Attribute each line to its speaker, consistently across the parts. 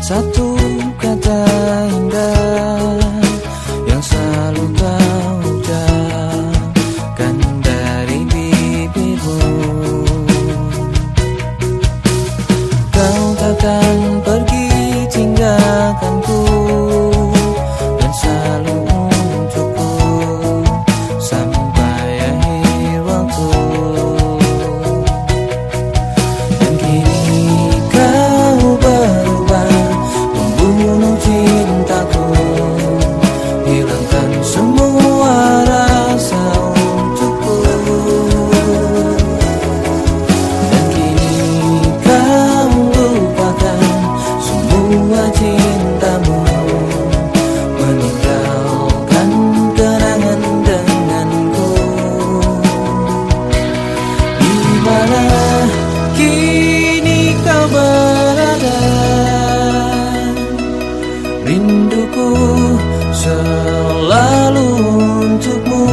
Speaker 1: Satu kata indah yang selalu kau ucapkan dari bibirmu. Kau takkan pergi tinggalkanku, dan selalu untukku sampai akhir waktu. Dan kini kau berubah, membunuh cintaku, hilangkan semua rasa untukku. Dan kini kau lupakan semua cintamu, meninggalkan kenangan denganku. Di mana kini kau berada? Rinduku selalu untukmu,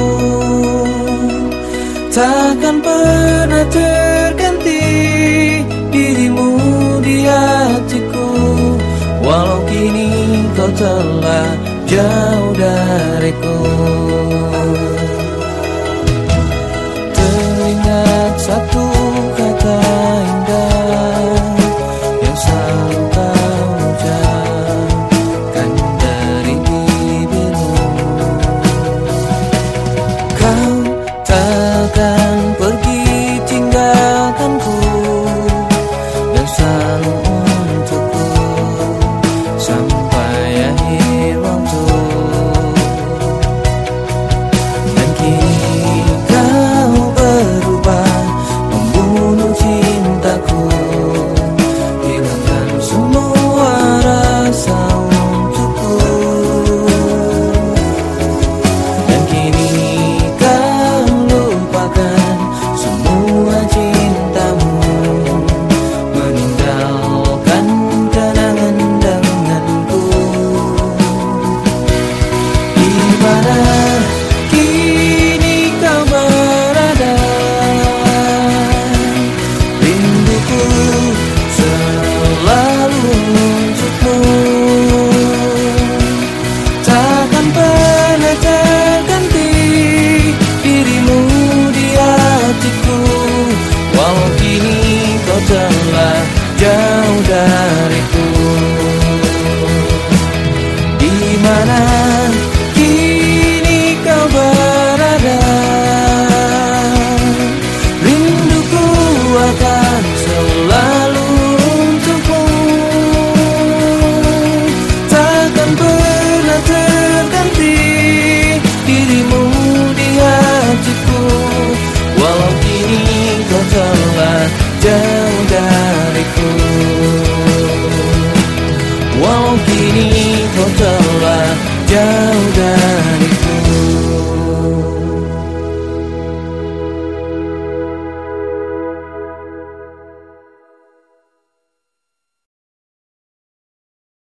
Speaker 1: takkan pernah terganti dirimu di hatiku. Walau kini kau telah jauh dariku.